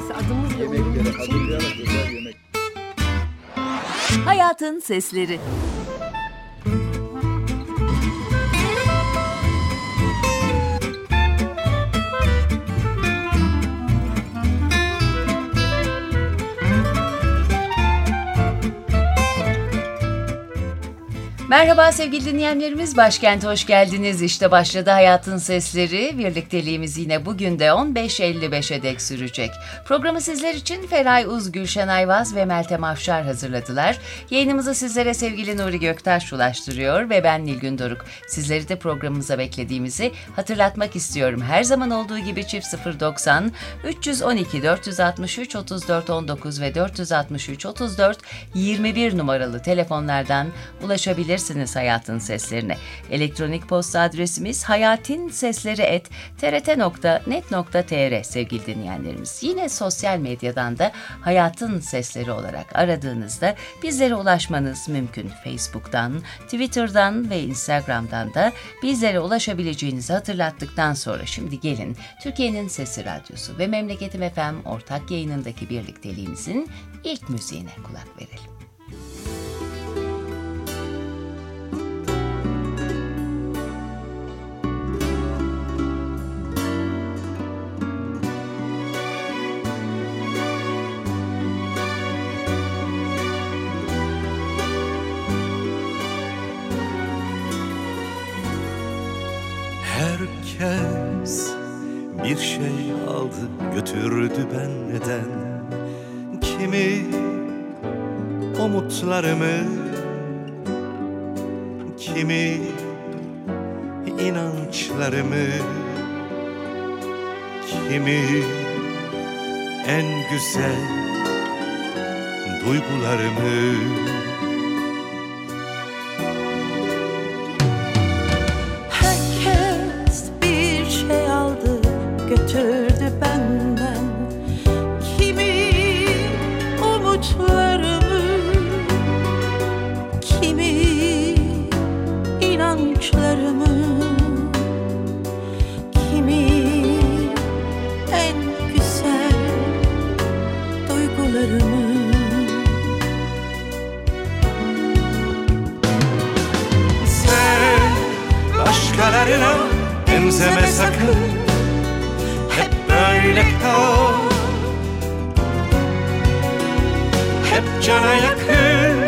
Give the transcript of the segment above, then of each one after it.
neredeyse adımızla Yemekleri hazırlayarak özel yemek. Hayatın Sesleri. Merhaba sevgili dinleyenlerimiz, başkente hoş geldiniz. İşte başladı Hayatın Sesleri. Birlikteliğimiz yine bugün de 15.55'e dek sürecek. Programı sizler için Feray Uz, Gülşen Ayvaz ve Meltem Afşar hazırladılar. Yayınımızı sizlere sevgili Nuri Göktaş ulaştırıyor ve ben Nilgün Doruk. Sizleri de programımıza beklediğimizi hatırlatmak istiyorum. Her zaman olduğu gibi çift 090 312 463 34 19 ve 463 34 21 numaralı telefonlardan ulaşabilirsiniz Hayatın Seslerine. Elektronik posta adresimiz hayatinsesleri@trt.net.tr sevgili dinleyenlerimiz. Yine sosyal medyadan da Hayatın Sesleri olarak aradığınızda bizlere ulaşmanız mümkün. Facebook'tan, Twitter'dan ve Instagram'dan da bizlere ulaşabileceğinizi hatırlattıktan sonra şimdi gelin Türkiye'nin Sesi Radyosu ve Memleketim FM ortak yayınındaki birlikteliğimizin ilk müziğine kulak verelim. Herkes bir şey aldı götürdü benden. Kimi umutlarımı, kimi inançlarımı, kimi en güzel duygularımı. Götürdü benden kimi umutlarımı, kimi inançlarımı, kimi en güzel duygularımı. Sen başkalarına benzeme sakın. Böyle kal, hep cana yakın.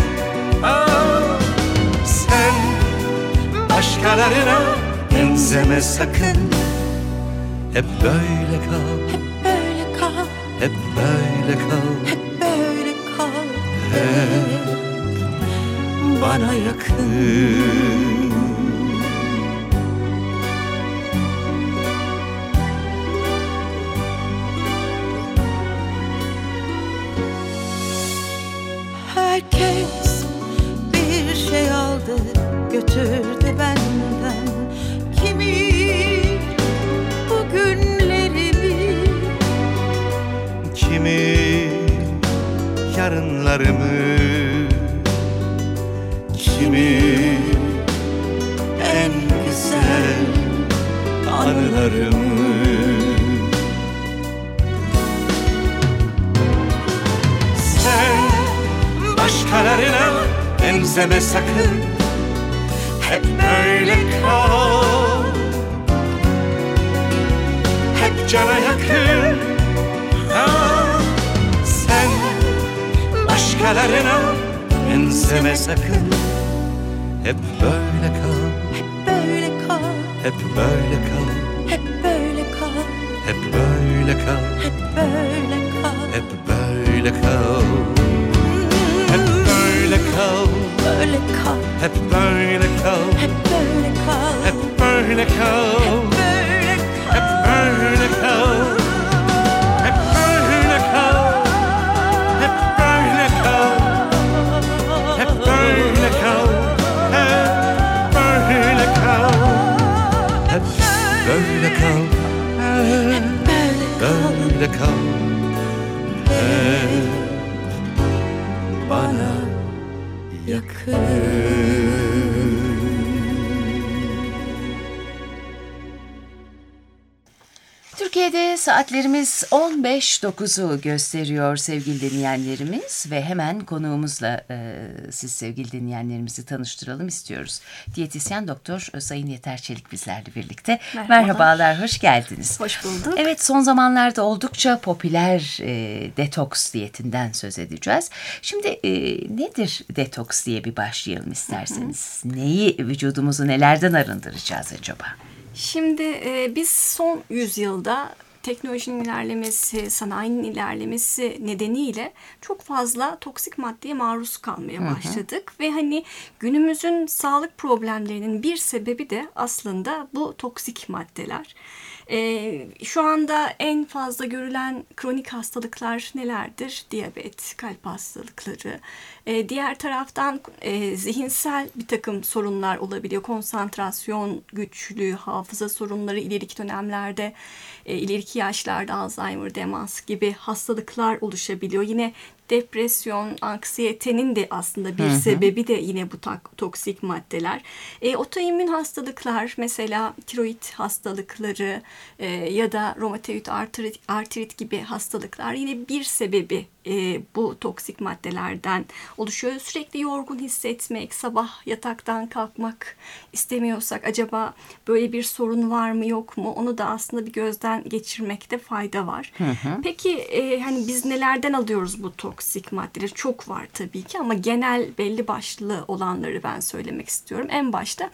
Sen başkalarına benzeme sakın. Hep böyle kal, hep böyle kal, hep böyle kal, hep böyle kal, hep bana yakın. Herkes bir şey aldı, götürdü benden. Kimi bugünlerimi, kimi yarınlarımı, kimi en güzel anılarımı. Başkalarına benzeme sakın. Hep böyle kal, hep cana yakın. Sen başkalarına benzeme sakın. Hep böyle kal, hep böyle kal, hep böyle kal, hep böyle kal, hep böyle kal, hep böyle kal, hep böyle kal. böyle kal, hep böyle kal, hep böyle kal, hep böyle kal, hep böyle kal, hep böyle kal, hep böyle kal, hep böyle kal, hep böyle kal, hep böyle kal, hep böyle kal, hep bana yakın. Türkiye'de saatlerimiz 15.09'u gösteriyor sevgili dinleyenlerimiz ve hemen konuğumuzla siz sevgili dinleyenlerimizi tanıştıralım istiyoruz. Diyetisyen Doktor Sayın Yeter Çelik bizlerle birlikte. Merhabalar, hoş geldiniz. Hoş bulduk. Evet, son zamanlarda oldukça popüler detoks diyetinden söz edeceğiz. Şimdi nedir detoks diye bir başlayalım isterseniz. Neyi, vücudumuzu nelerden arındıracağız acaba? Şimdi biz son yüzyılda teknolojinin ilerlemesi, sanayinin ilerlemesi nedeniyle çok fazla toksik maddeye maruz kalmaya başladık. Ve hani günümüzün sağlık problemlerinin bir sebebi de aslında bu toksik maddeler. Şu anda en fazla görülen kronik hastalıklar nelerdir? Diyabet, kalp hastalıkları. Diğer taraftan zihinsel bir takım sorunlar olabiliyor. Konsantrasyon güçlüğü, hafıza sorunları ileriki dönemlerde, ileriki yaşlarda Alzheimer, demans gibi hastalıklar oluşabiliyor. Yine depresyon, anksiyetenin de aslında bir sebebi de yine bu toksik maddeler. Otoimmün hastalıklar, mesela tiroid hastalıkları ya da romatoid artrit gibi hastalıklar yine bir sebebi bu toksik maddelerden oluşuyor. Sürekli yorgun hissetmek, sabah yataktan kalkmak istemiyorsak acaba böyle bir sorun var mı yok mu? Onu da aslında bir gözden geçirmekte fayda var. Peki hani biz nelerden alıyoruz bu toksik maddeleri? Çok var tabii ki ama genel belli başlı olanları ben söylemek istiyorum. En başta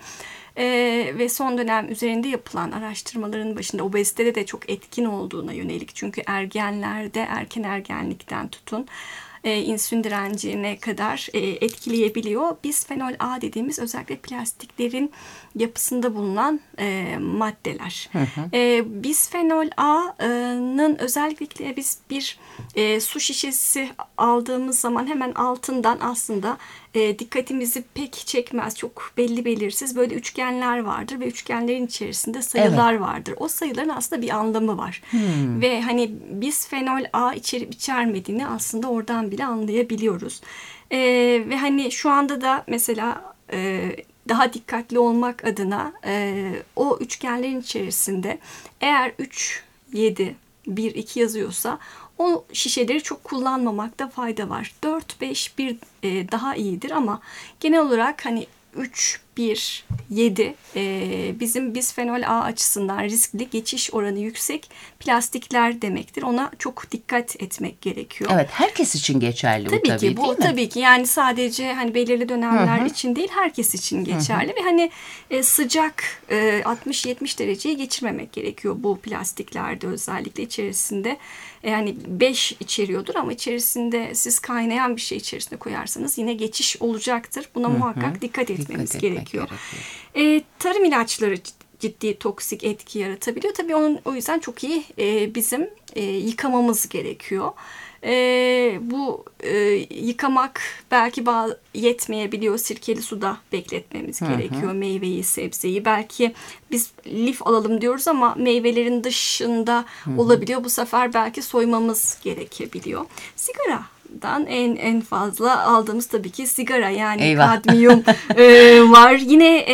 ve son dönem üzerinde yapılan araştırmaların başında obezitede de çok etkin olduğuna yönelik. Çünkü ergenlerde, erken ergenlikten tutun insülin direncine kadar etkileyebiliyor. Bisfenol A dediğimiz özellikle plastiklerin yapısında bulunan maddeler. Bisfenol A'nın özellikle biz bir su şişesi aldığımız zaman hemen altından aslında dikkatimizi pek çekmez. Çok belli belirsiz böyle üçgenler vardır ve üçgenlerin içerisinde sayılar vardır. O sayıların aslında bir anlamı var. Ve hani bisfenol A içerip içermediğini aslında oradan bile anlayabiliyoruz. Ve hani şu anda da mesela daha dikkatli olmak adına o üçgenlerin içerisinde eğer 3, 7, 1, 2 yazıyorsa o şişeleri çok kullanmamakta fayda var. 4, 5, 1 daha iyidir ama genel olarak hani 3, 1, 7 bizim bisfenol A açısından riskli, geçiş oranı yüksek plastikler demektir. Ona çok dikkat etmek gerekiyor. Evet, herkes için geçerli bu tabii ki, bu değil mi? Tabii ki yani sadece hani belirli dönemler için değil, herkes için geçerli ve hani sıcak 60-70 dereceyi geçirmemek gerekiyor bu plastiklerde, özellikle içerisinde yani 5 içeriyordur ama içerisinde siz kaynayan bir şey içerisine koyarsanız yine geçiş olacaktır. Buna muhakkak dikkat etmemiz gerekiyor. Tarım ilaçları ciddi toksik etki yaratabiliyor. Tabii o yüzden çok iyi bizim yıkamamız gerekiyor. Bu yıkamak belki yetmeyebiliyor. Sirkeli suda bekletmemiz gerekiyor meyveyi, sebzeyi. Belki biz lif alalım diyoruz ama meyvelerin dışında olabiliyor. Bu sefer belki soymamız gerekebiliyor. Sigaradan en fazla aldığımız tabii ki sigara, yani kadmiyum var. Yine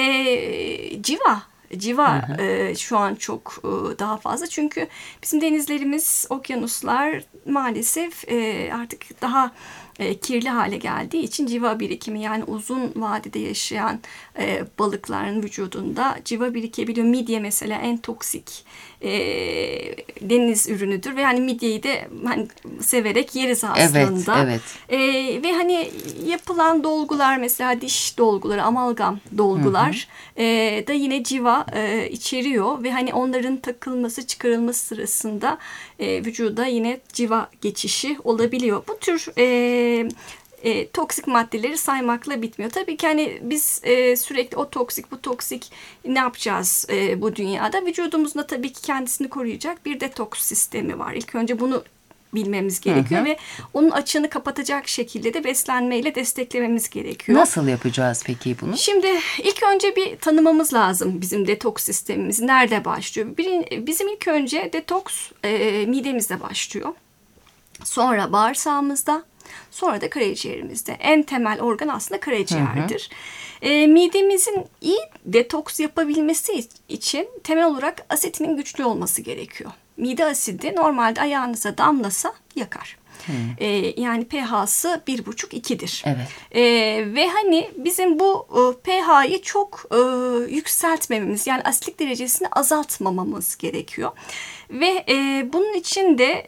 civa şu an çok daha fazla. Çünkü bizim denizlerimiz, okyanuslar maalesef artık daha kirli hale geldiği için civa birikimi, yani uzun vadede yaşayan balıkların vücudunda civa birikebiliyor. Midye mesela en toksik deniz ürünüdür ve hani midyeyi de hani severek yeriz aslında. Evet. Ve hani yapılan dolgular, mesela diş dolguları, amalgam dolgular da yine civa içeriyor ve hani onların takılması, çıkarılması sırasında vücuda yine civa geçişi olabiliyor. Bu tür toksik maddeleri saymakla bitmiyor. Tabii ki hani biz sürekli o toksik, bu toksik ne yapacağız bu dünyada? Vücudumuzda tabii ki kendisini koruyacak bir detoks sistemi var. İlk önce bunu bilmemiz gerekiyor ve onun açığını kapatacak şekilde de beslenmeyle desteklememiz gerekiyor. Nasıl yapacağız peki bunu? Şimdi ilk önce bir tanımamız lazım bizim detoks sistemimiz. Nerede başlıyor? Bizim ilk önce detoks midemizde başlıyor. Sonra bağırsağımızda, sonra da karaciğerimizde. En temel organ aslında karaciğerdir. Midemizin iyi detoks yapabilmesi için temel olarak asitinin güçlü olması gerekiyor. mide asidi normalde ayağınıza damlasa yakar. Yani pH'sı 1,5-2'dir. Evet. Ve hani bizim bu pH'yi çok yükseltmememiz, yani asitlik derecesini azaltmamamız gerekiyor. Ve bunun için de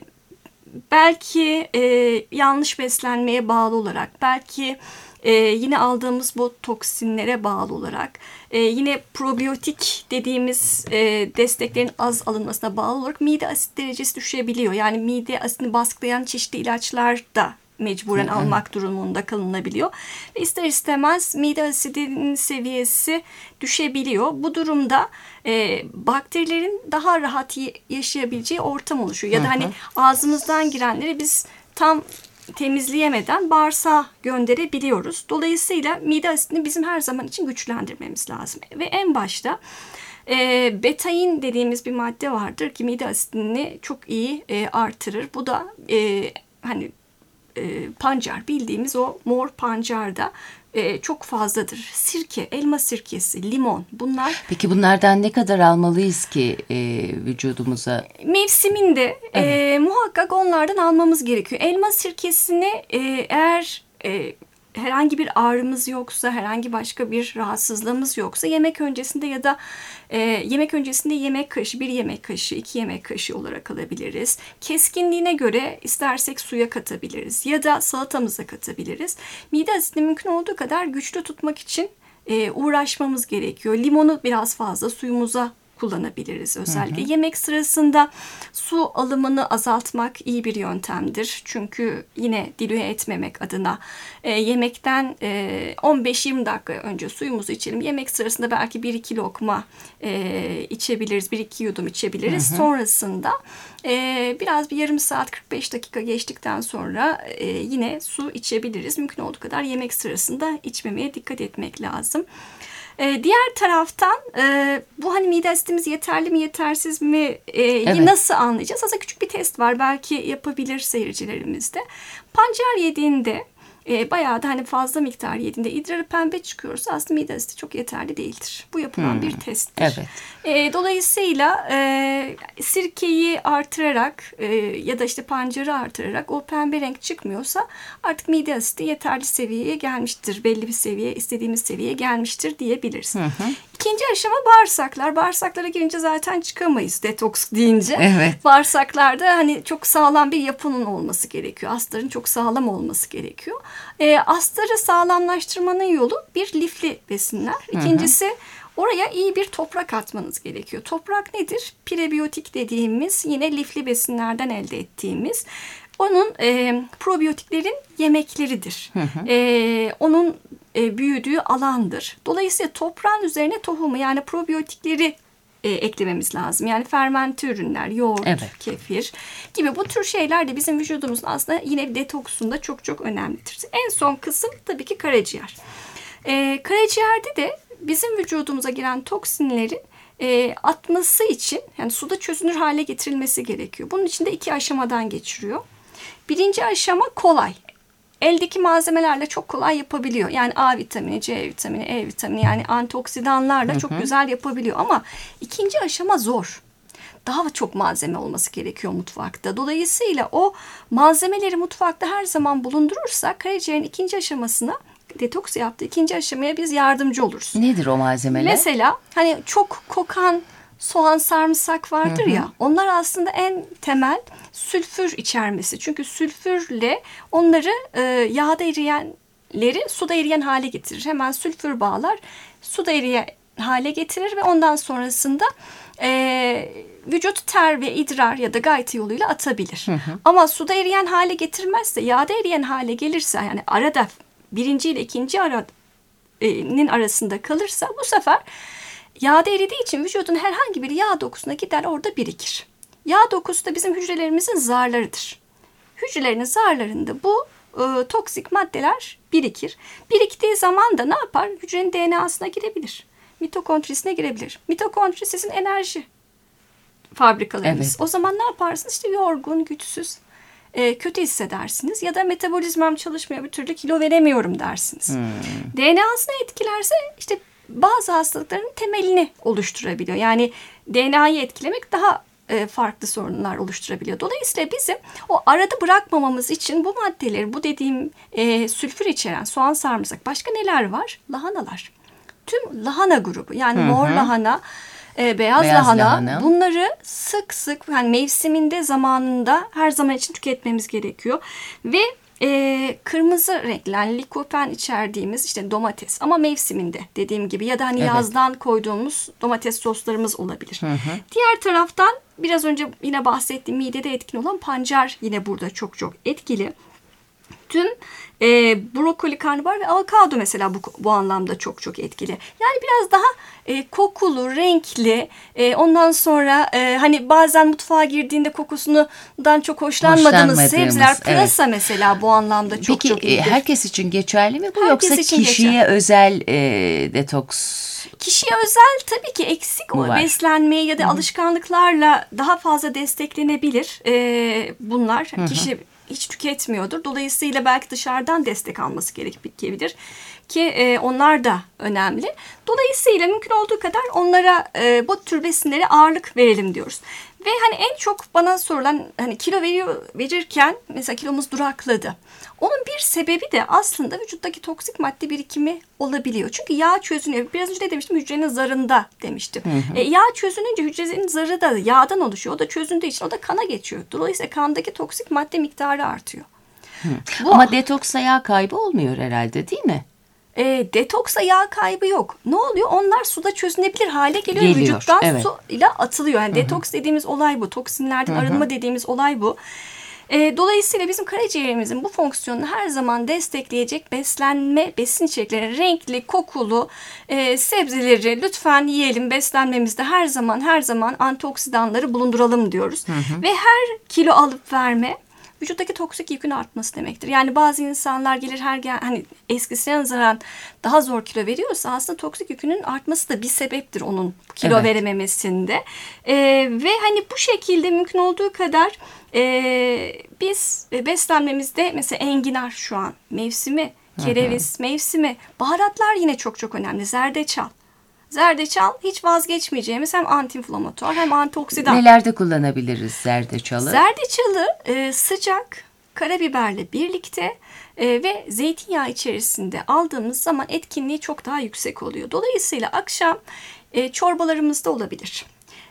belki yanlış beslenmeye bağlı olarak, belki yine aldığımız bu toksinlere bağlı olarak, yine probiyotik dediğimiz desteklerin az alınmasına bağlı olarak mide asit derecesi düşebiliyor. Yani mide asitini baskılayan çeşitli ilaçlar da mecburen almak durumunda kalınabiliyor. Ve ister istemez mide asidinin seviyesi düşebiliyor. Bu durumda bakterilerin daha rahat yaşayabileceği ortam oluşuyor. Ya da hani ağzımızdan girenleri biz tam temizleyemeden bağırsağa gönderebiliyoruz. Dolayısıyla mide asitini bizim her zaman için güçlendirmemiz lazım. Ve en başta betain dediğimiz bir madde vardır ki mide asitini çok iyi artırır. Bu da hani pancar, bildiğimiz o mor pancarda çok fazladır. Sirke, elma sirkesi, limon, bunlar. Peki bunlardan ne kadar almalıyız ki vücudumuza? Mevsiminde muhakkak onlardan almamız gerekiyor. Elma sirkesini eğer herhangi bir ağrımız yoksa, herhangi başka bir rahatsızlığımız yoksa yemek öncesinde ya da yemek öncesinde yemek kaşığı, 1 yemek kaşığı, 2 yemek kaşığı olarak alabiliriz. Keskinliğine göre istersek suya katabiliriz ya da salatamıza katabiliriz. Mide asitini mümkün olduğu kadar güçlü tutmak için uğraşmamız gerekiyor. Limonu biraz fazla suyumuza kullanabiliriz özellikle. Yemek sırasında su alımını azaltmak iyi bir yöntemdir. Çünkü yine dilüye etmemek adına yemekten 15-20 dakika önce suyumuzu içelim. Yemek sırasında belki 1-2 lokma içebiliriz, 1-2 yudum içebiliriz. Sonrasında biraz bir yarım saat 45 dakika geçtikten sonra yine su içebiliriz. Mümkün olduğu kadar yemek sırasında içmemeye dikkat etmek lazım. Diğer taraftan bu hani mide asitimiz yeterli mi yetersiz mi nasıl anlayacağız? Aslında küçük bir test var, belki yapabilir seyircilerimiz de. Pancar yediğinde bayağı da hani fazla miktar yediğinde idrarı pembe çıkıyorsa aslında mide asidi çok yeterli değildir. Bu yapılan bir testtir. Evet. Dolayısıyla sirkeyi artırarak ya da işte pancarı artırarak o pembe renk çıkmıyorsa artık mide asidi yeterli seviyeye gelmiştir. Belli bir seviye, istediğimiz seviyeye gelmiştir diyebiliriz. İkinci aşama bağırsaklar. Bağırsaklara girince zaten çıkamayız detoks deyince. Evet. Bağırsaklarda hani çok sağlam bir yapının olması gerekiyor. Astarın çok sağlam olması gerekiyor. Astarı sağlamlaştırmanın yolu bir lifli besinler. İkincisi oraya iyi bir toprak atmanız gerekiyor. Toprak nedir? Prebiyotik dediğimiz yine lifli besinlerden elde ettiğimiz. Onun probiyotiklerin yemekleridir. Onun büyüdüğü alandır. Dolayısıyla toprağın üzerine tohumu yani probiyotikleri eklememiz lazım. Yani fermente ürünler, yoğurt, kefir gibi bu tür şeyler de bizim vücudumuzun aslında yine detoksunda çok çok önemlidir. En son kısım tabii ki karaciğer. Karaciğerde de bizim vücudumuza giren toksinlerin atması için yani suda çözünür hale getirilmesi gerekiyor. Bunun için de 2 aşamadan geçiriyor. Birinci aşama kolay. Eldeki malzemelerle çok kolay yapabiliyor. Yani A vitamini, C vitamini, E vitamini yani antioksidanlarla çok güzel yapabiliyor. Ama ikinci aşama zor. Daha çok malzeme olması gerekiyor mutfakta. Dolayısıyla o malzemeleri mutfakta her zaman bulundurursak karaciğerin ikinci aşamasına, detoks yaptığı ikinci aşamaya biz yardımcı oluruz. Nedir o malzemeler? Mesela hani çok kokan soğan, sarımsak vardır ya, onlar aslında en temel sülfür içermesi. Çünkü sülfürle onları yağda eriyenleri suda eriyen hale getirir. Hemen sülfür bağlar, suda eriyen hale getirir ve ondan sonrasında vücut ter ve idrar ya da gayta yoluyla atabilir. Ama suda eriyen hale getirmezse, yağda eriyen hale gelirse yani arada birinci ile ikinci aranın arasında kalırsa bu sefer yağda eridiği için vücudun herhangi bir yağ dokusuna gider orada birikir. Yağ dokusu da bizim hücrelerimizin zarlarıdır. Hücrelerin zarlarında bu toksik maddeler birikir. Biriktiği zaman da ne yapar? Hücrenin DNA'sına girebilir. Mitokondrisine girebilir. Mitokondri sizin enerji fabrikalarınız. Evet. O zaman ne yaparsınız? İşte yorgun, güçsüz, kötü hissedersiniz. Ya da metabolizmam çalışmıyor, bir türlü kilo veremiyorum dersiniz. DNA'sını etkilerse işte bazı hastalıkların temelini oluşturabiliyor. Yani DNA'yı etkilemek daha farklı sorunlar oluşturabiliyor. Dolayısıyla bizim o arada bırakmamamız için bu maddeleri, bu dediğim sülfür içeren soğan, sarımsak, başka neler var? Lahanalar. Tüm lahana grubu, yani mor lahana, beyaz lahana, bunları sık sık, yani mevsiminde, zamanında, her zaman için tüketmemiz gerekiyor. Ve kırmızı renkli, yani likopen içerdiğimiz işte domates, ama mevsiminde dediğim gibi, ya da hani yazdan koyduğumuz domates soslarımız olabilir. Diğer taraftan biraz önce yine bahsettiğim midede etkin olan pancar yine burada çok çok etkili. Tüm brokoli, karnabahar ve avokado mesela bu anlamda çok çok etkili. Yani biraz daha kokulu, renkli, ondan sonra hani bazen mutfağa girdiğinde kokusundan çok hoşlanmadığımız sebzeler, pırasa mesela bu anlamda çok Peki, çok iyidir. Herkes için geçerli mi bu, Herkes yoksa için kişiye geçerli. özel detoks? Kişiye özel tabii ki eksik o beslenmeye ya da alışkanlıklarla daha fazla desteklenebilir bunlar. Kişi hiç tüketmiyordur. Dolayısıyla belki dışarıdan destek alması gerekebilir ki onlar da önemli. Dolayısıyla mümkün olduğu kadar onlara bu tür besinlere ağırlık verelim diyoruz. Ve hani en çok bana sorulan, hani kilo verirken mesela kilomuz durakladı. Onun bir sebebi de aslında vücuttaki toksik madde birikimi olabiliyor. Çünkü yağ çözünüyor. Biraz önce de demiştim, hücrenin zarında demiştim. Yağ çözününce hücrenin zarı da yağdan oluşuyor. O da çözündüğü için o da kana geçiyor. Dolayısıyla kandaki toksik madde miktarı artıyor. Ama detoksa yağ kaybı olmuyor herhalde, değil mi? Detoksa yağ kaybı yok. Ne oluyor? Onlar suda çözünebilir hale geliyor. Vücuttan su ile atılıyor. Yani detoks dediğimiz olay bu. Toksinlerden arınma dediğimiz olay bu. Dolayısıyla bizim karaciğerimizin bu fonksiyonunu her zaman destekleyecek besin içerikleri, renkli, kokulu sebzeleri lütfen yiyelim. Beslenmemizde her zaman antioksidanları bulunduralım diyoruz. Ve her kilo alıp verme vücuttaki toksik yükün artması demektir. Yani bazı insanlar gelir hani eskisine nazaran daha zor kilo veriyorsa aslında toksik yükünün artması da bir sebeptir onun kilo verememesinde. Ve hani bu şekilde mümkün olduğu kadar biz beslenmemizde mesela enginar şu an mevsimi, kereviz mevsimi, baharatlar yine çok çok önemli. Zerdeçal hiç vazgeçmeyeceğimiz hem antiinflamatuar hem antioksidan. Nelerde kullanabiliriz zerdeçalı? Zerdeçalı sıcak karabiberle birlikte ve zeytinyağı içerisinde aldığımız zaman etkinliği çok daha yüksek oluyor. Dolayısıyla akşam çorbalarımızda olabilir.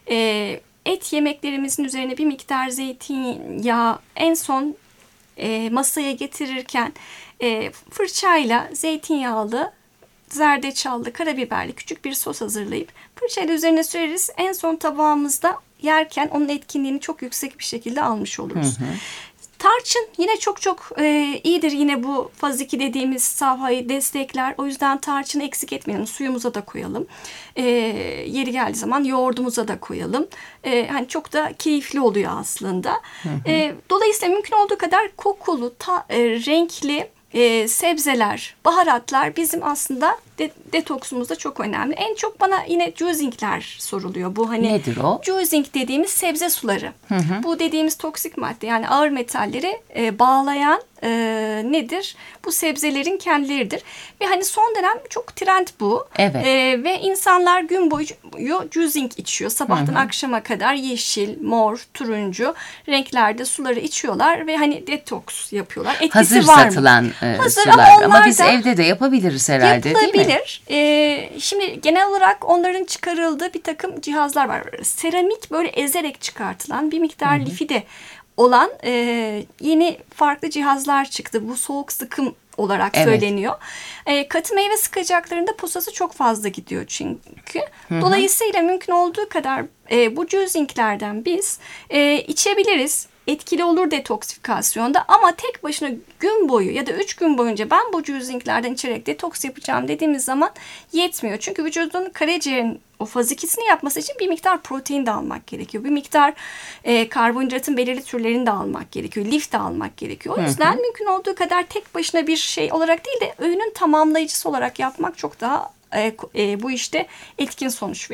Et yemeklerimizin üzerine bir miktar zeytinyağı en son masaya getirirken fırçayla zeytinyağlı, zerdeçallı, karabiberli küçük bir sos hazırlayıp fırçayla üzerine süreriz. En son tabağımızda yerken onun etkinliğini çok yüksek bir şekilde almış oluruz. Tarçın yine çok çok iyidir. Yine bu faz 2 dediğimiz safhayı destekler. O yüzden tarçını eksik etmeyelim. Suyumuza da koyalım. Yeri geldiği zaman yoğurdumuza da koyalım. Hani çok da keyifli oluyor aslında. Dolayısıyla mümkün olduğu kadar kokulu, renkli sebzeler, baharatlar bizim aslında detoksumuzda çok önemli. En çok bana yine juicingler soruluyor. Bu hani nedir o? Juicing dediğimiz sebze suları. Bu dediğimiz toksik madde, yani ağır metalleri bağlayan nedir? Bu sebzelerin kendileridir. Ve hani son dönem çok trend bu. Evet. Ve insanlar gün boyu juicing içiyor. Sabahtan akşama kadar yeşil, mor, turuncu renklerde suları içiyorlar ve hani detoks yapıyorlar. Etkisi hazır var satılan hazır, sular. Ama biz da evde de yapabiliriz herhalde, değil mi? yapılabilir. Şimdi genel olarak onların çıkarıldığı bir takım cihazlar var. Seramik böyle ezerek çıkartılan bir miktar lifi de olan yeni farklı cihazlar çıktı. Bu soğuk sıkım olarak söyleniyor. Katı meyve sıkacaklarında posası çok fazla gidiyor çünkü. Dolayısıyla mümkün olduğu kadar bu juicinglerden biz içebiliriz. Etkili olur detoksifikasyonda, ama tek başına gün boyu ya da 3 gün boyunca ben bu juicinglerden içerek detoks yapacağım dediğimiz zaman yetmiyor. Çünkü vücudun, karaciğerin o faz 2'sini yapması için bir miktar protein de almak gerekiyor. Bir miktar karbonhidratın belirli türlerini de almak gerekiyor. Lif de almak gerekiyor. O yüzden mümkün olduğu kadar tek başına bir şey olarak değil de öğünün tamamlayıcısı olarak yapmak çok daha bu işte etkin sonuç veriyor.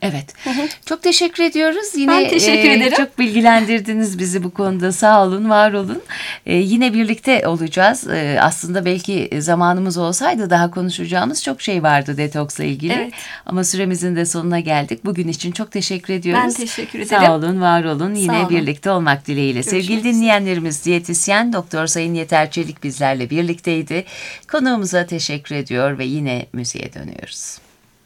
Evet. Çok teşekkür ediyoruz. Yine Ben teşekkür ederim. çok bilgilendirdiniz bizi bu konuda. Sağ olun, var olun. Yine birlikte olacağız. Aslında belki zamanımız olsaydı daha konuşacağımız çok şey vardı detoksla ilgili. Evet. Ama süremizin de sonuna geldik. Bugün için çok teşekkür ediyoruz. Ben teşekkür ederim. Sağ olun, var olun. Yine olun. birlikte olmak dileğiyle. Görüşmek Sevgili üzere. dinleyenlerimiz, diyetisyen Doktor Sayın Yeter Çelik bizlerle birlikteydi. Konuğumuza teşekkür ediyor ve yine müziğe dönüyoruz.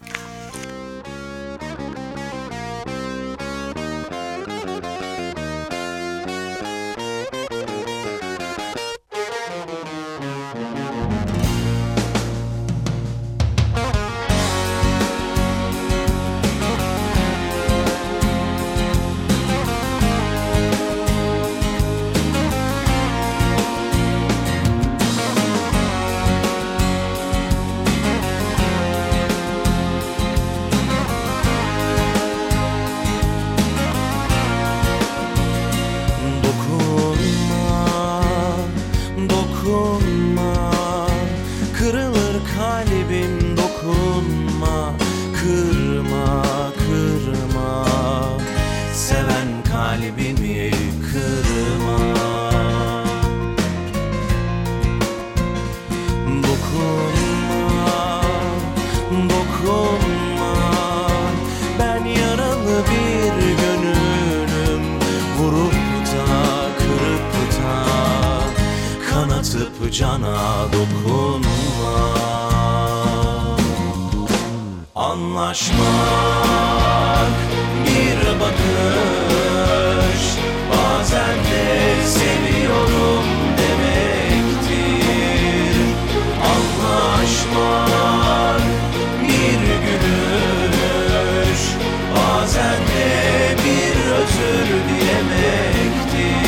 Cana dokunma. Anlaşmak bir bakış, bazen de seviyorum demektir. Anlaşmak bir gülüş, bazen de bir özür dilemektir.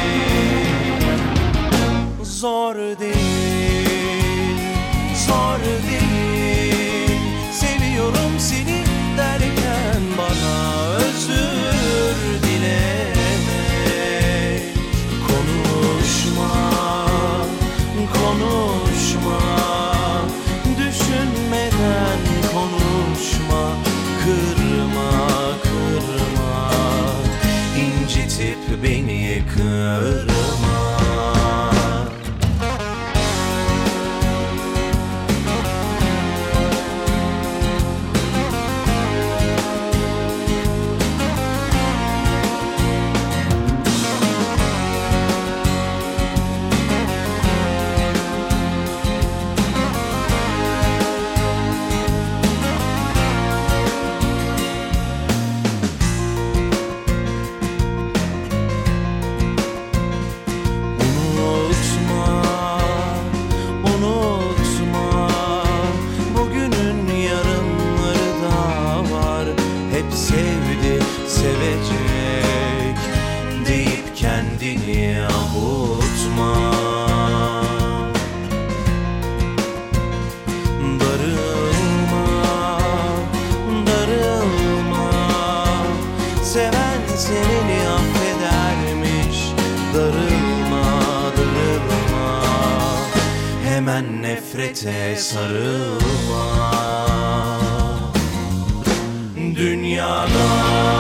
Zor değil, zor değil. Seviyorum seni derken bana özür dilemek. Konuşma, konuşma. Düşünmeden konuşma. Kırma, kırma. İncitip beni kırma. Nefrete sarılma. Dünyada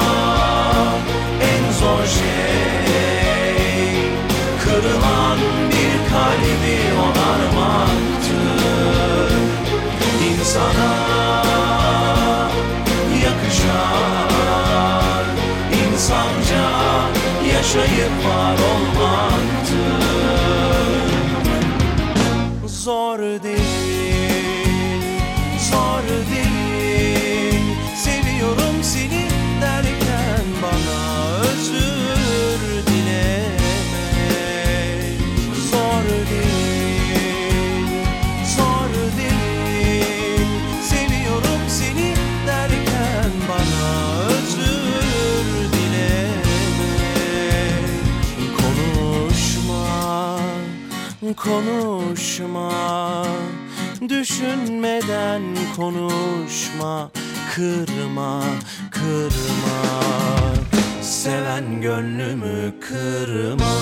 en zor şey kırılan bir kalbi onarmaktır. İnsana yakışan insanca yaşayıp var olmaktır. Zor değil, zor değil. Seviyorum seni derken bana özür dilemek. Zor değil, zor değil. Seviyorum seni derken bana özür dilemek. Konuşma, konuşma, düşünmeden konuşma, kırma, kırma, seven gönlümü kırma.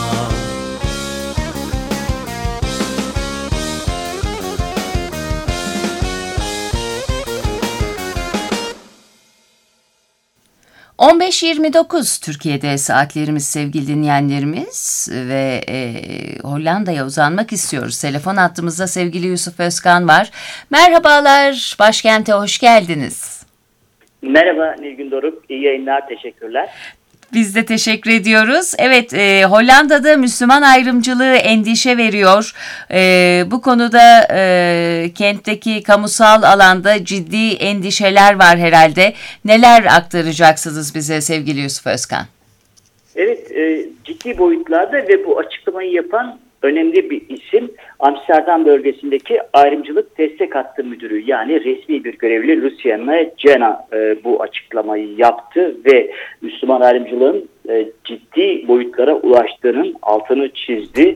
15.29 Türkiye'de saatlerimiz sevgili dinleyenlerimiz ve Hollanda'ya uzanmak istiyoruz. Telefon hattımızda sevgili Yusuf Özkan var. Merhabalar, başkente hoş geldiniz. Merhaba Nilgün Doruk, iyi yayınlar, teşekkürler. Biz de teşekkür ediyoruz. Evet, Hollanda'da Müslüman ayrımcılığı endişe veriyor. Bu konuda kentteki kamusal alanda ciddi endişeler var herhalde. Neler aktaracaksınız bize sevgili Yusuf Özkan? Evet, ciddi boyutlarda ve bu açıklamayı yapan önemli bir isim Amsterdam bölgesindeki ayrımcılık destek hattı müdürü, yani resmi bir görevli Luciana Cena bu açıklamayı yaptı ve Müslüman ayrımcılığın ciddi boyutlara ulaştığının altını çizdi.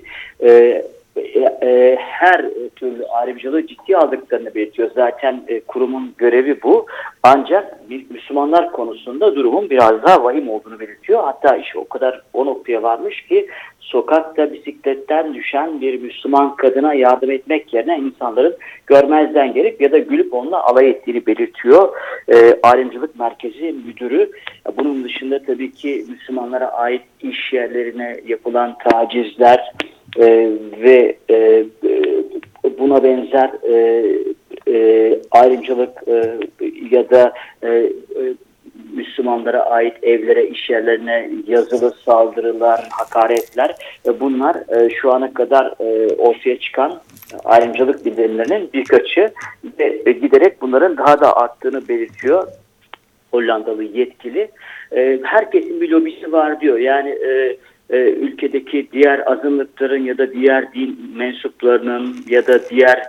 Her türlü ayrımcılığı ciddiye aldıklarını belirtiyor. Zaten kurumun görevi bu. Ancak Müslümanlar konusunda durumun biraz daha vahim olduğunu belirtiyor. Hatta iş o noktaya varmış ki sokakta bisikletten düşen bir Müslüman kadına yardım etmek yerine insanların görmezden gelip ya da gülüp onunla alay ettiğini belirtiyor. Ayrımcılık Merkezi Müdürü. Bunun dışında tabii ki Müslümanlara ait iş yerlerine yapılan tacizler ve buna benzer ayrımcılık ya da Müslümanlara ait evlere, iş yerlerine yazılı saldırılar, hakaretler, bunlar şu ana kadar ortaya çıkan ayrımcılık bildirimlerinin birkaçı ve giderek bunların daha da arttığını belirtiyor Hollandalı yetkili. Herkesin bir lobisi var diyor. Yani ülkedeki diğer azınlıkların ya da diğer din mensuplarının ya da diğer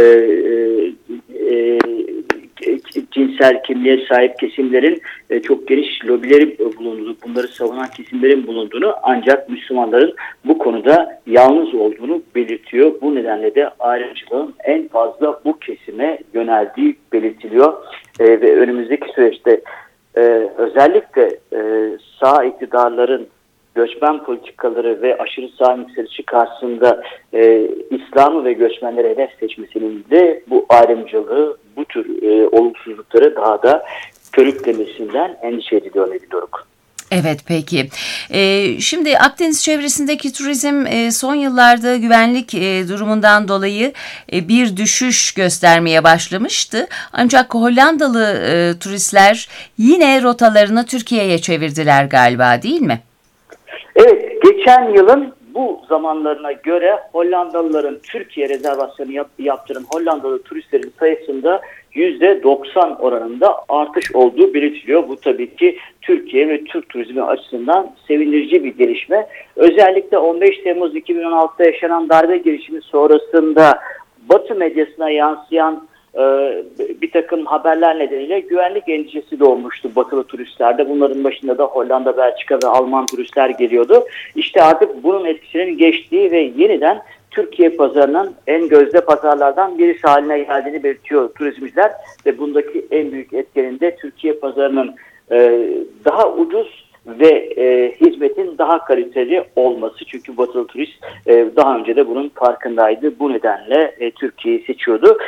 cinsel kimliğe sahip kesimlerin çok geniş lobileri bulunduğunu, bunları savunan kesimlerin bulunduğunu, ancak Müslümanların bu konuda yalnız olduğunu belirtiyor. Bu nedenle de ayrımcılığın en fazla bu kesime yöneldiği belirtiliyor ve önümüzdeki süreçte özellikle sağ iktidarların göçmen politikaları ve aşırı sağ yükselişi karşısında İslam'ı ve göçmenleri hedef seçmesinin de bu ayrımcılığı, bu tür olumsuzlukları daha da körüklemesinden endişe ediliyor Nebi Doruk. Evet, peki. Şimdi Akdeniz çevresindeki turizm son yıllarda güvenlik durumundan dolayı bir düşüş göstermeye başlamıştı. Ancak Hollandalı turistler yine rotalarını Türkiye'ye çevirdiler galiba, değil mi? Evet, geçen yılın bu zamanlarına göre Hollandalıların Türkiye rezervasyonu yaptıran Hollandalı turistlerin sayısında %90 oranında artış olduğu belirtiliyor. Bu tabii ki Türkiye ve Türk turizmi açısından sevindirici bir gelişme. Özellikle 15 Temmuz 2016'da yaşanan darbe girişimi sonrasında Batı medyasına yansıyan bir takım haberler nedeniyle güvenlik endişesi doğmuştu batılı turistlerde. Bunların başında da Hollanda, Belçika ve Alman turistler geliyordu. İşte artık bunun etkisinin geçtiği ve yeniden Türkiye pazarının en gözde pazarlardan birisi haline geldiğini belirtiyor turizmciler ve bundaki en büyük etkenin de Türkiye pazarının daha ucuz ve hizmetin daha kaliteli olması. Çünkü batılı turist daha önce de bunun farkındaydı. Bu nedenle Türkiye'yi seçiyordu.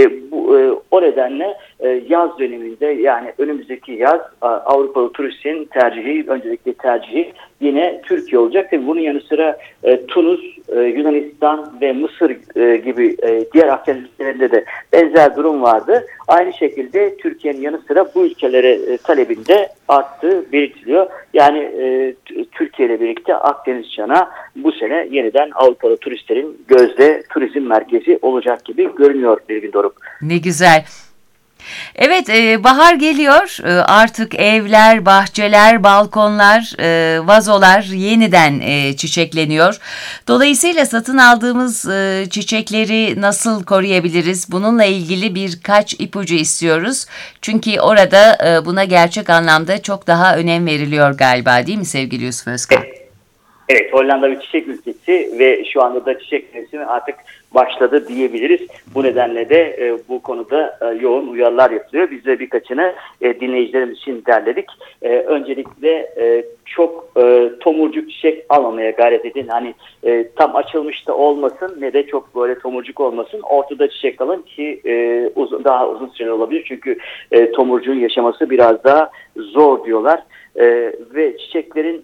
O nedenle yaz döneminde, yani önümüzdeki yaz, Avrupalı turistin öncelikle tercihi yine Türkiye olacak. Ve bunun yanı sıra Tunus, Yunanistan ve Mısır gibi diğer Akdeniz ülkelerinde de benzer durum vardı. Aynı şekilde Türkiye'nin yanı sıra bu ülkelere talebinde arttığı belirtiliyor. Yani Türkiye ile birlikte Akdeniz çanağı bu sene yeniden Avrupalı turistlerin gözde turizm merkezi olacak gibi görünüyor Nilgün Doruk. Ne güzel. Evet, bahar geliyor. Artık evler, bahçeler, balkonlar, vazolar yeniden çiçekleniyor. Dolayısıyla satın aldığımız çiçekleri nasıl koruyabiliriz? Bununla ilgili birkaç ipucu istiyoruz. Çünkü orada buna gerçek anlamda çok daha önem veriliyor galiba, değil mi sevgili Yusuf Özkan? Evet, Hollanda bir çiçek ülkesi ve şu anda da çiçek mevsimi artık başladı diyebiliriz. Bu nedenle de bu konuda yoğun uyarılar yapılıyor. Biz de birkaçını dinleyicilerimiz için derledik. Öncelikle çok tomurcuk çiçek almamaya gayret edin. Hani tam açılmış da olmasın ne de çok böyle tomurcuk olmasın. Ortada çiçek alın ki daha uzun süre olabilir. Çünkü tomurcuğun yaşaması biraz daha zor diyorlar. Ve çiçeklerin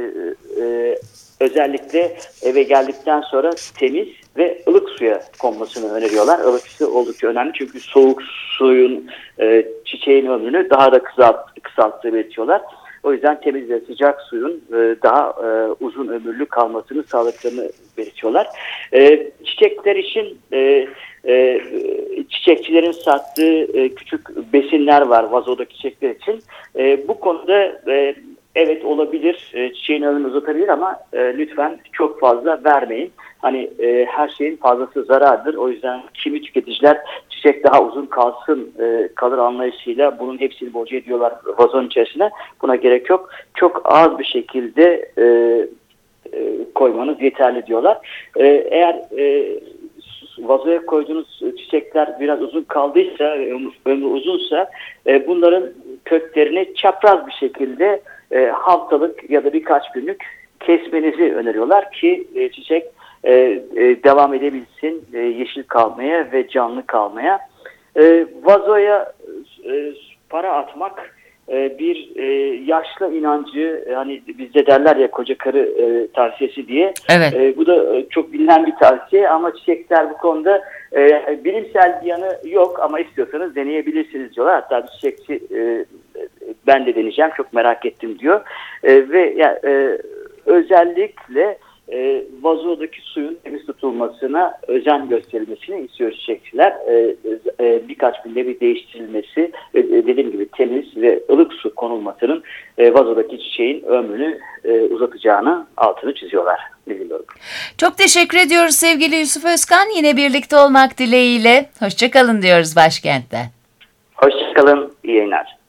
özellikle eve geldikten sonra temiz ve ılık suya konmasını öneriyorlar. Ilık su oldukça önemli çünkü soğuk suyun çiçeğin ömrünü daha da kısalttığı belirtiyorlar. O yüzden temiz ve sıcak suyun daha uzun ömürlü kalmasını sağladıklarını belirtiyorlar. Çiçekler için çiçekçilerin sattığı küçük besinler var vazodaki çiçekler için. Bu konuda evet olabilir, çiçeğin ömrünü uzatabilir ama lütfen çok fazla vermeyin. Hani her şeyin fazlası zarardır. O yüzden kimi tüketiciler çiçek daha uzun kalır anlayışıyla bunun hepsini boca ediyorlar vazonun içerisine. Buna gerek yok. Çok az bir şekilde koymanız yeterli diyorlar. Eğer vazoya koyduğunuz çiçekler biraz uzun kaldıysa, ömrü uzunsa bunların köklerini çapraz bir şekilde haftalık ya da birkaç günlük kesmenizi öneriyorlar ki çiçek devam edebilsin, yeşil kalmaya ve canlı kalmaya. Vazoya para atmak bir yaşlı inancı, hani bizde derler ya koca karı tavsiyesi diye. Evet. Bu da çok bilinen bir tavsiye ama çiçekler bu konuda bilimsel bir yanı yok ama istiyorsanız deneyebilirsiniz diyorlar. Hatta bir çiçekçi ben de deneyeceğim, çok merak ettim diyor. Ve özellikle vazodaki suyun temiz tutulmasına özen gösterilmesini istiyor çiçekçiler. Birkaç günde bir değiştirilmesi, dediğim gibi temiz ve ılık su konulmasının vazodaki çiçeğin ömrünü uzatacağını altını çiziyorlar. Bilmiyorum. Çok teşekkür ediyoruz sevgili Yusuf Özkan. Yine birlikte olmak dileğiyle. Hoşçakalın diyoruz başkentten. Hoşçakalın, iyi yayınlar.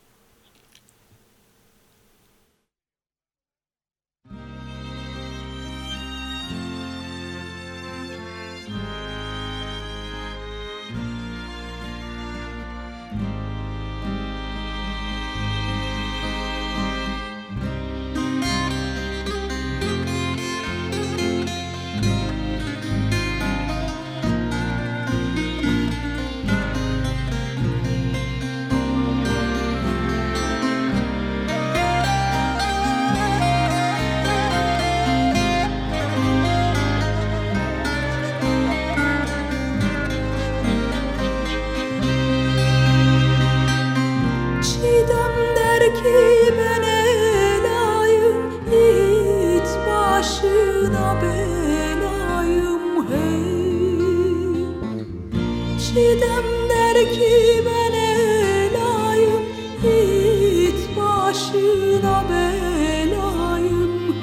Çiğdem der ki ben elayım, hiç başına belayım hey. Çiğdem der ki ben elayım, hiç başına belayım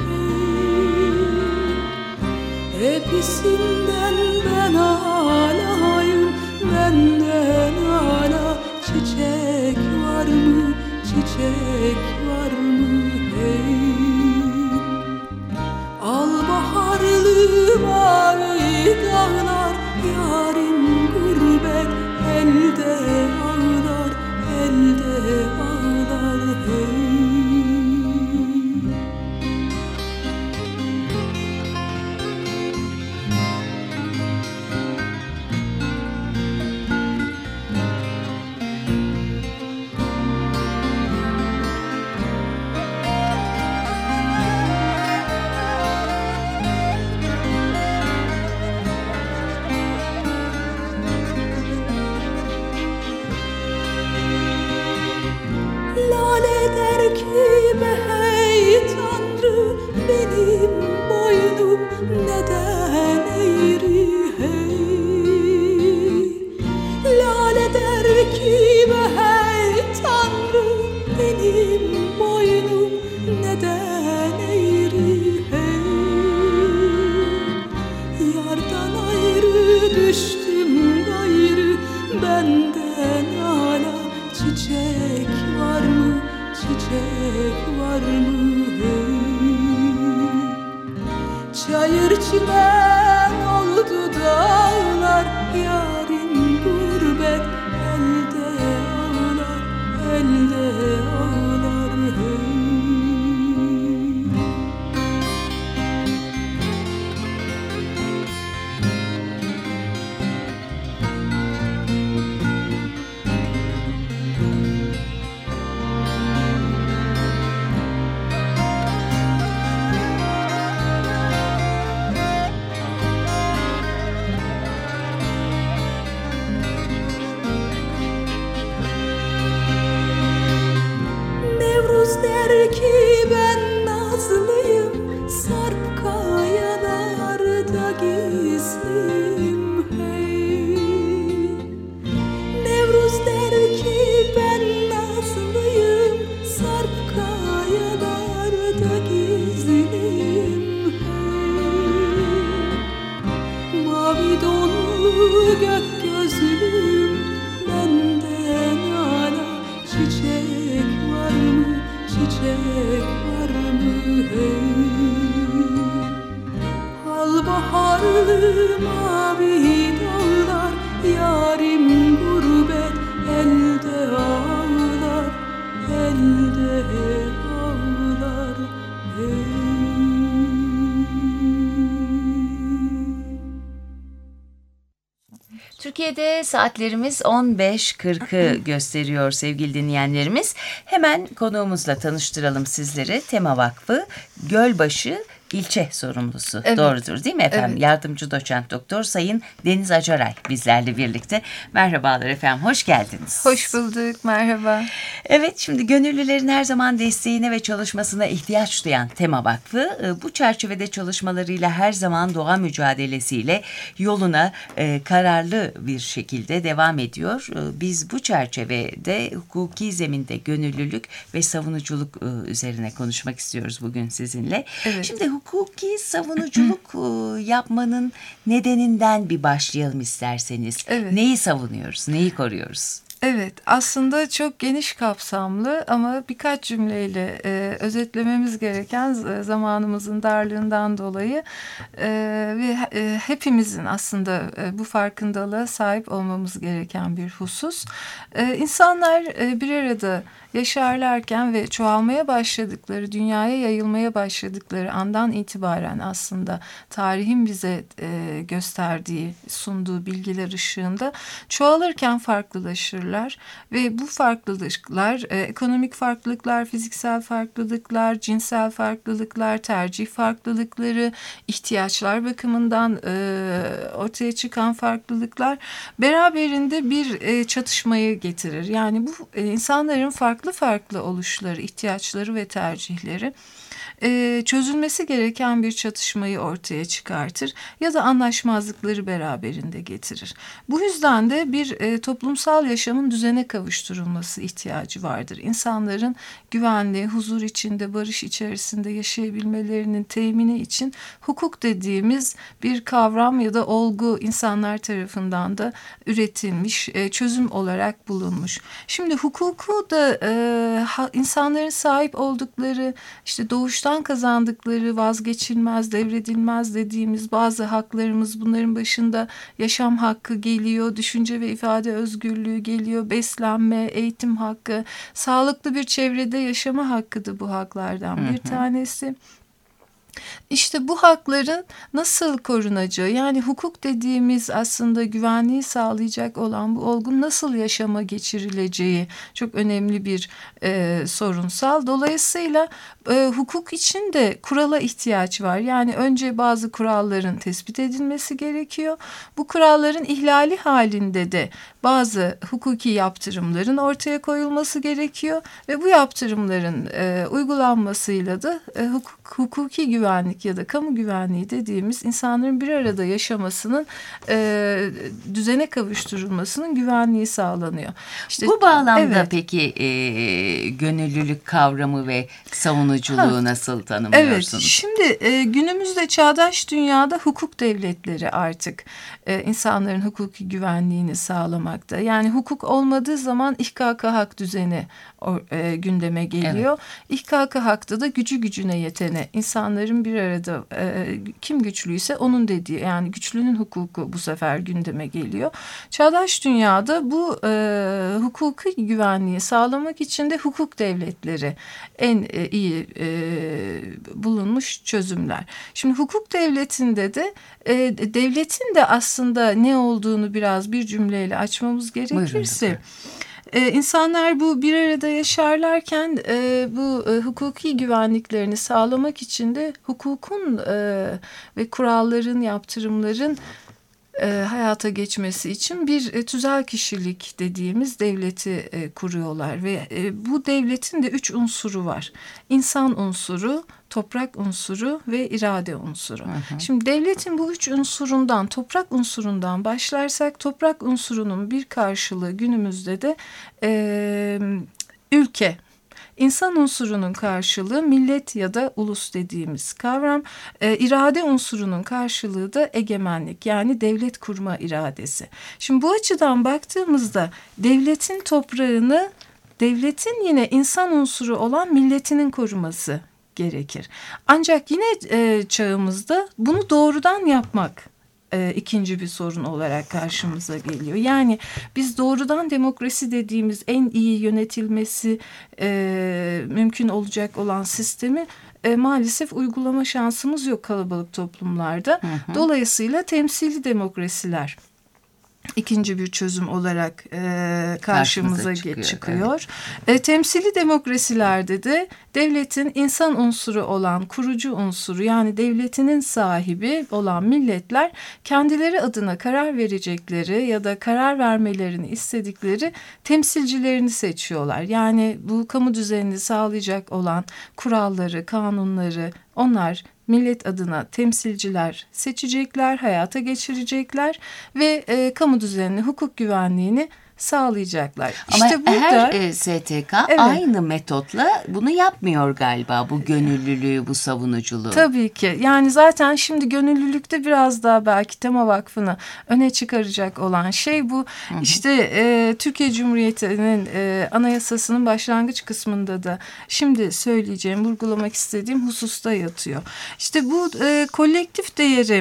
hey. Hepsinden ben alayım, benden ala çiçek var mı, çiçek var mı hey. Al baharlı mavi dağlar, yarim gurbet elde ağlar, elde ağlar hey. Lale der ki be hey Tanrı, benim boynum neden eğri hey. Lale der ki be hey Tanrı, benim boynum neden eğri hey. Yardan ayrı düştüm gayrı, benden ala çiçek var mı, çiçek var mı hey. Çayır çimen oldu dağlar, Nevruz der ki ben nazlıyım, sarp kayalarda gizliyim hey. Nevruz der ki ben nazlıyım, sarp kayalarda gizliyim hey. Mavi donlu gök gözlüm, benden hala çiçek var mı, çiçek var mı hey. Al baharlı mavi dağlar, yarim gurbet elde ağlar, elde ağlar hey. Türkiye'de saatlerimiz 15.40'ı gösteriyor sevgili dinleyenlerimiz. Hemen konuğumuzla tanıştıralım sizleri. Tema Vakfı Gölbaşı İlçe sorumlusu. Evet. Doğrudur değil mi efendim? Evet. Yardımcı doçent doktor Sayın Deniz Acaray bizlerle birlikte. Merhabalar efendim, hoş geldiniz. Hoş bulduk, merhaba. Evet, şimdi gönüllülerin her zaman desteğine ve çalışmasına ihtiyaç duyan Tema Vakfı bu çerçevede çalışmalarıyla her zaman doğa mücadelesiyle yoluna kararlı bir şekilde devam ediyor. Biz bu çerçevede hukuki zeminde gönüllülük ve savunuculuk üzerine konuşmak istiyoruz bugün sizinle. Evet. Şimdi hukuki savunuculuk yapmanın nedeninden bir başlayalım isterseniz. Evet. Neyi savunuyoruz, neyi koruyoruz? Evet, aslında çok geniş kapsamlı ama birkaç cümleyle özetlememiz gereken zamanımızın darlığından dolayı ve hepimizin aslında bu farkındalığa sahip olmamız gereken bir husus. İnsanlar bir arada yaşarlarken ve çoğalmaya başladıkları, dünyaya yayılmaya başladıkları andan itibaren aslında tarihin bize gösterdiği, sunduğu bilgiler ışığında çoğalırken farklılaşırlar. Ve bu farklılıklar, ekonomik farklılıklar, fiziksel farklılıklar, cinsel farklılıklar, tercih farklılıkları, ihtiyaçlar bakımından ortaya çıkan farklılıklar beraberinde bir çatışmayı getirir. Yani bu insanların farklı oluşları, ihtiyaçları ve tercihleri çözülmesi gereken bir çatışmayı ortaya çıkartır ya da anlaşmazlıkları beraberinde getirir. Bu yüzden de bir toplumsal yaşamın düzene kavuşturulması ihtiyacı vardır. İnsanların güvenli, huzur içinde, barış içerisinde yaşayabilmelerinin temini için hukuk dediğimiz bir kavram ya da olgu insanlar tarafından da üretilmiş, çözüm olarak bulunmuş. Şimdi hukuku da insanların sahip oldukları, işte doğuştan kazandıkları vazgeçilmez, devredilmez dediğimiz bazı haklarımız, bunların başında yaşam hakkı geliyor, düşünce ve ifade özgürlüğü geliyor, beslenme, eğitim hakkı, sağlıklı bir çevrede yaşama hakkı da bu haklardan bir tanesi. İşte bu hakların nasıl korunacağı, yani hukuk dediğimiz aslında güvenliği sağlayacak olan bu olgun nasıl yaşama geçirileceği çok önemli bir sorunsal. Dolayısıyla hukuk için de kurala ihtiyaç var. Yani önce bazı kuralların tespit edilmesi gerekiyor. Bu kuralların ihlali halinde de bazı hukuki yaptırımların ortaya koyulması gerekiyor ve bu yaptırımların uygulanmasıyla da hukuki güvenlik ya da kamu güvenliği dediğimiz insanların bir arada yaşamasının düzene kavuşturulmasının güvenliği sağlanıyor. İşte, bu bağlamda evet. Peki gönüllülük kavramı ve savunuculuğu nasıl tanımlıyorsunuz? Evet, şimdi günümüzde çağdaş dünyada hukuk devletleri artık insanların hukuki güvenliğini sağlamakta. Yani hukuk olmadığı zaman ihkak hak düzeni gündeme geliyor. Evet. İhkak hakta da gücü gücüne yetene, insanların bir arada kim güçlüyse onun dediği, yani güçlünün hukuku bu sefer gündeme geliyor. Çağdaş dünyada bu hukuki güvenliği sağlamak için de hukuk devletleri en iyi bulunmuş çözümler. Şimdi hukuk devletinde de devletin de aslında ne olduğunu biraz bir cümleyle açmamız gerekirse... İnsanlar bu bir arada yaşarlarken bu hukuki güvenliklerini sağlamak için de hukukun ve kuralların, yaptırımların hayata geçmesi için bir tüzel kişilik dediğimiz devleti kuruyorlar ve bu devletin de 3 unsuru var. İnsan unsuru, toprak unsuru ve irade unsuru. Şimdi devletin bu 3 unsurundan, toprak unsurundan başlarsak, toprak unsurunun bir karşılığı günümüzde de ülke. İnsan unsurunun karşılığı millet ya da ulus dediğimiz kavram. İrade unsurunun karşılığı da egemenlik, yani devlet kurma iradesi. Şimdi bu açıdan baktığımızda devletin toprağını, devletin yine insan unsuru olan milletinin koruması gerekir. Ancak yine çağımızda bunu doğrudan yapmak ikinci bir sorun olarak karşımıza geliyor. Yani biz doğrudan demokrasi dediğimiz en iyi yönetilmesi mümkün olacak olan sistemi maalesef uygulama şansımız yok kalabalık toplumlarda. Dolayısıyla temsili demokrasiler İkinci bir çözüm olarak karşımıza çıkıyor. Evet. Temsili demokrasilerde de devletin insan unsuru olan kurucu unsuru, yani devletinin sahibi olan milletler kendileri adına karar verecekleri ya da karar vermelerini istedikleri temsilcilerini seçiyorlar. Yani bu kamu düzenini sağlayacak olan kuralları, kanunları onlar millet adına temsilciler seçecekler, hayata geçirecekler ve kamu düzenini, hukuk güvenliğini sağlayacaklar. Ama işte burada, her STK evet, aynı metotla bunu yapmıyor galiba, bu gönüllülüğü, bu savunuculuğu. Tabii ki. Yani zaten şimdi gönüllülükte biraz daha belki Tema Vakfı'nı öne çıkaracak olan şey bu. İşte Türkiye Cumhuriyeti'nin anayasasının başlangıç kısmında da şimdi söyleyeceğim, vurgulamak istediğim hususta yatıyor. İşte bu kolektif değeri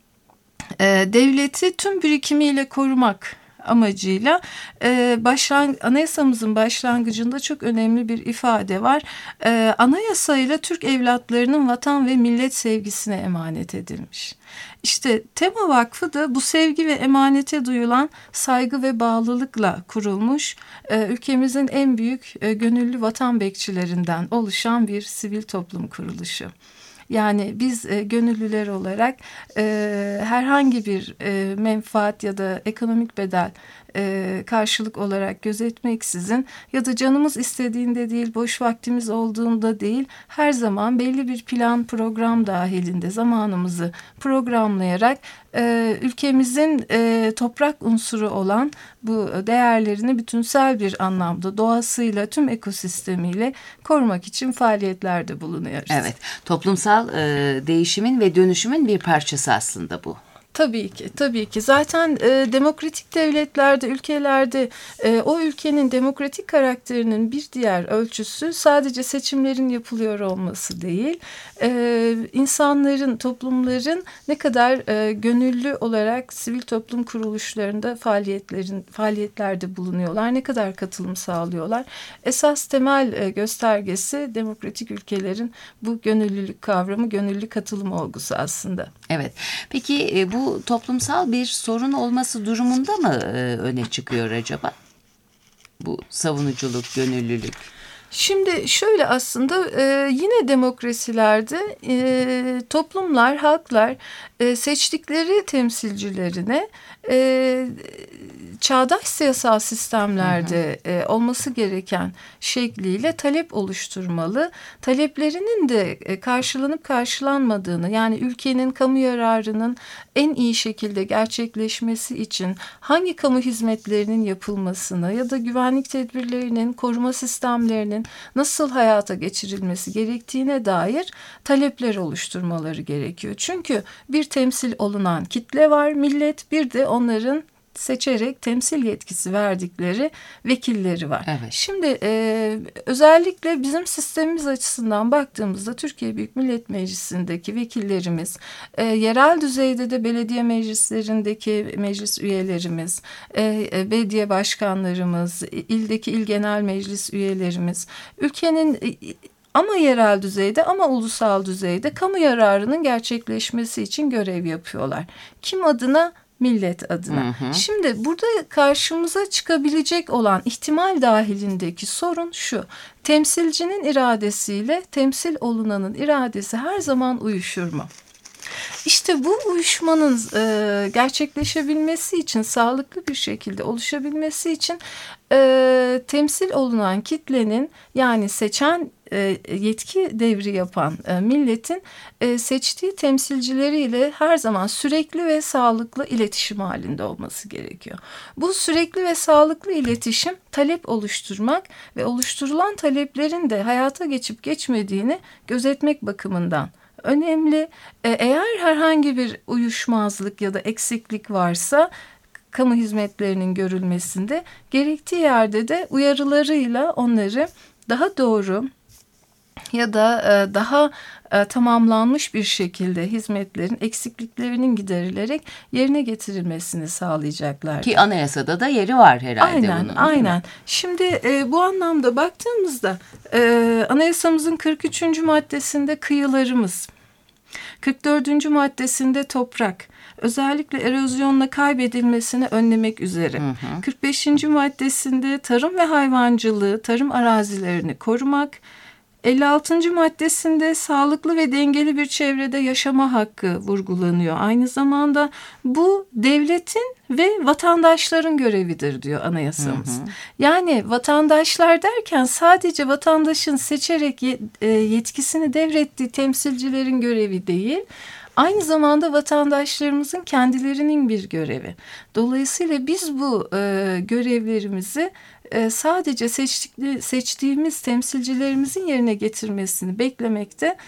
devleti tüm birikimiyle korumak amacıyla anayasamızın başlangıcında çok önemli bir ifade var. Anayasayla Türk evlatlarının vatan ve millet sevgisine emanet edilmiş. İşte Tema Vakfı da bu sevgi ve emanete duyulan saygı ve bağlılıkla kurulmuş, ülkemizin en büyük gönüllü vatan bekçilerinden oluşan bir sivil toplum kuruluşu. Yani biz gönüllüler olarak herhangi bir menfaat ya da ekonomik bedel karşılık olarak gözetmeksizin ya da canımız istediğinde değil, boş vaktimiz olduğunda değil, her zaman belli bir plan program dahilinde zamanımızı programlayarak ülkemizin toprak unsuru olan bu değerlerini bütünsel bir anlamda doğasıyla, tüm ekosistemiyle korumak için faaliyetlerde bulunuyoruz. Evet, toplumsal değişimin ve dönüşümün bir parçası aslında bu. Tabii ki, tabii ki. Zaten demokratik devletlerde, ülkelerde o ülkenin demokratik karakterinin bir diğer ölçüsü sadece seçimlerin yapılıyor olması değil. İnsanların, toplumların ne kadar gönüllü olarak sivil toplum kuruluşlarında faaliyetlerde bulunuyorlar, ne kadar katılım sağlıyorlar. Esas temel göstergesi demokratik ülkelerin bu gönüllülük kavramı, gönüllü katılım olgusu aslında. Evet. Peki bu toplumsal bir sorun olması durumunda mı öne çıkıyor acaba? Bu savunuculuk, gönüllülük. Şimdi şöyle aslında yine demokrasilerde toplumlar, halklar seçtikleri temsilcilerine çağdaş siyasal sistemlerde olması gereken şekliyle talep oluşturmalı. Taleplerinin de karşılanıp karşılanmadığını, yani ülkenin kamu yararının en iyi şekilde gerçekleşmesi için hangi kamu hizmetlerinin yapılmasını ya da güvenlik tedbirlerinin, koruma sistemlerinin nasıl hayata geçirilmesi gerektiğine dair talepler oluşturmaları gerekiyor. Çünkü bir temsil olunan kitle var, millet, bir de onların seçerek temsil yetkisi verdikleri vekilleri var. Evet. Şimdi özellikle bizim sistemimiz açısından baktığımızda Türkiye Büyük Millet Meclisi'ndeki vekillerimiz, yerel düzeyde de belediye meclislerindeki meclis üyelerimiz, belediye başkanlarımız, ildeki il genel meclis üyelerimiz, ülkenin ama yerel düzeyde ama ulusal düzeyde kamu yararının gerçekleşmesi için görev yapıyorlar. Kim adına? Millet adına. Şimdi burada karşımıza çıkabilecek olan ihtimal dahilindeki sorun şu: temsilcinin iradesiyle temsil olunanın iradesi her zaman uyuşur mu? İşte bu uyuşmanın gerçekleşebilmesi için, sağlıklı bir şekilde oluşabilmesi için temsil olunan kitlenin, yani seçen, yetki devri yapan milletin seçtiği temsilcileriyle her zaman sürekli ve sağlıklı iletişim halinde olması gerekiyor. Bu sürekli ve sağlıklı iletişim, talep oluşturmak ve oluşturulan taleplerin de hayata geçip geçmediğini gözetmek bakımından önemli. Eğer herhangi bir uyuşmazlık ya da eksiklik varsa, kamu hizmetlerinin görülmesinde gerektiği yerde de uyarılarıyla onları daha doğru ya da daha tamamlanmış bir şekilde hizmetlerin eksikliklerinin giderilerek yerine getirilmesini sağlayacaklar. Ki anayasada da yeri var herhalde bunun. Aynen. Şimdi bu anlamda baktığımızda anayasamızın 43. maddesinde kıyılarımız, 44. maddesinde toprak, özellikle erozyonla kaybedilmesini önlemek üzere. 45. maddesinde tarım ve hayvancılığı, tarım arazilerini korumak. 56. maddesinde sağlıklı ve dengeli bir çevrede yaşama hakkı vurgulanıyor. Aynı zamanda bu devletin ve vatandaşların görevidir diyor anayasamız. Yani vatandaşlar derken sadece vatandaşın seçerek yetkisini devrettiği temsilcilerin görevi değil, aynı zamanda vatandaşlarımızın kendilerinin bir görevi. Dolayısıyla biz bu görevlerimizi sadece seçtiğimiz temsilcilerimizin yerine getirmesini beklemekte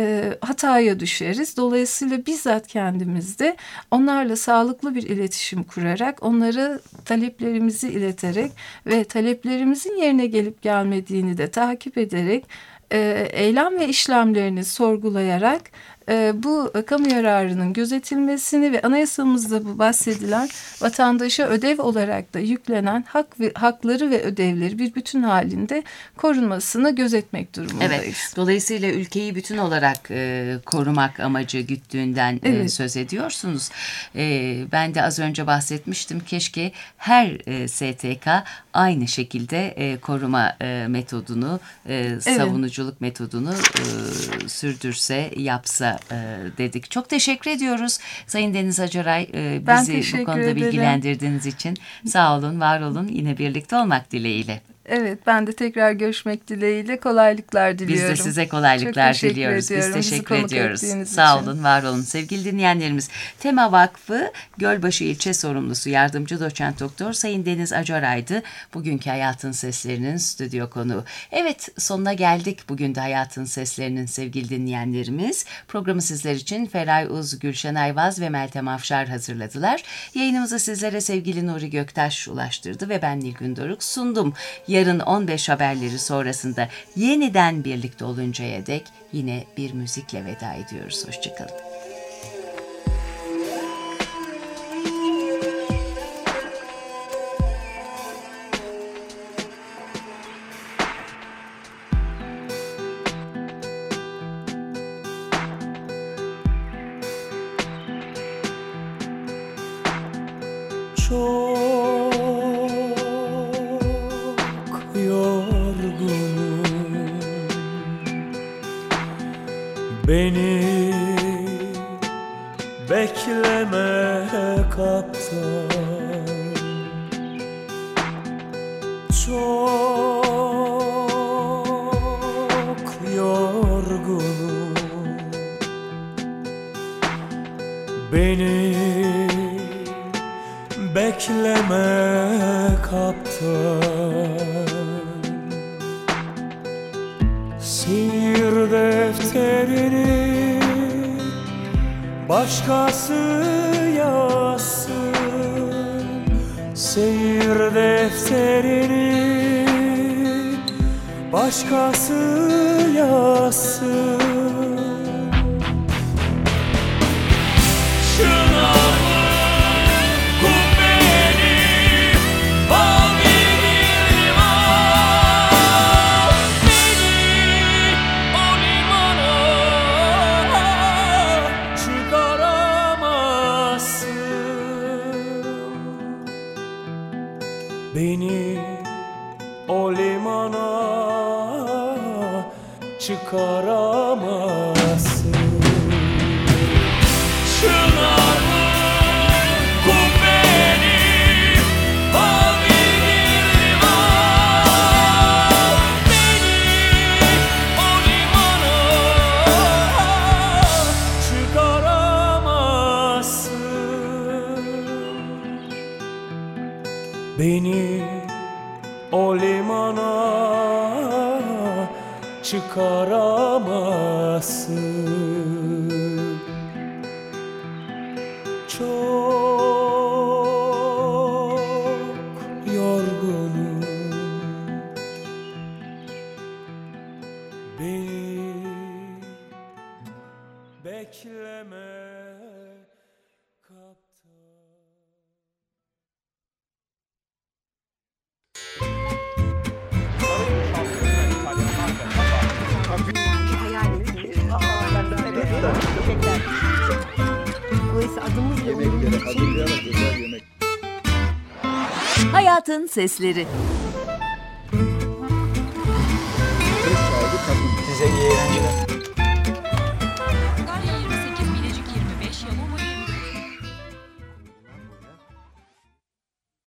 hataya düşeriz. Dolayısıyla bizzat kendimizde onlarla sağlıklı bir iletişim kurarak, onlara taleplerimizi ileterek ve taleplerimizin yerine gelip gelmediğini de takip ederek, eylem ve işlemlerini sorgulayarak bu kamu yararının gözetilmesini ve anayasamızda bu bahsedilen vatandaşa ödev olarak da yüklenen hakları ve ödevleri bir bütün halinde korunmasını gözetmek durumundayız. Evet, dolayısıyla ülkeyi bütün olarak korumak amacı güttüğünden söz ediyorsunuz. Ben de az önce bahsetmiştim, keşke her STK aynı şekilde koruma metodunu, savunuculuk metodunu sürdürse, yapsa dedik. Çok teşekkür ediyoruz Sayın Deniz Acaray, bizi bu konuda bilgilendirdiğiniz için. Sağ olun, var olun. Yine birlikte olmak dileğiyle. Evet, ben de tekrar görüşmek dileğiyle kolaylıklar diliyorum. Biz de size kolaylıklar diliyoruz. Biz teşekkür ediyoruz. Sağ olun, var olun. Sevgili dinleyenlerimiz, Tema Vakfı Gölbaşı İlçe Sorumlusu Yardımcı Doçent Doktor Sayın Deniz Acaray'dı bugünkü Hayatın Seslerinin stüdyo konuğu. Evet, sonuna geldik bugün de Hayatın Seslerinin sevgili dinleyenlerimiz. Programı sizler için Feray Uz, Gülşen Ayvaz ve Meltem Afşar hazırladılar. Yayınımızı sizlere sevgili Nuri Göktaş ulaştırdı ve ben Nilgün Doruk sundum. Yarın 15 haberleri sonrasında yeniden birlikte oluncaya dek yine bir müzikle veda ediyoruz. Hoşçakalın. Beni bekleme kaptan, çok yorgunum. Beni bekleme kaptan, seyir defterini başkası yazsın. Seyir defterini başkası yazsın. Beni o limana çıkaramazsın. çınarım, kubbenim, havirim var. Beni o limana çıkaramazsın. Beni o limana çıkaramazsın. Çok yorgunum. Beni bekleme kaptan. Yemekleri hazırlayarak güzel yemek. Hayatın Sesleri. Söz sahibi kadın. Size iyi eğlenceler.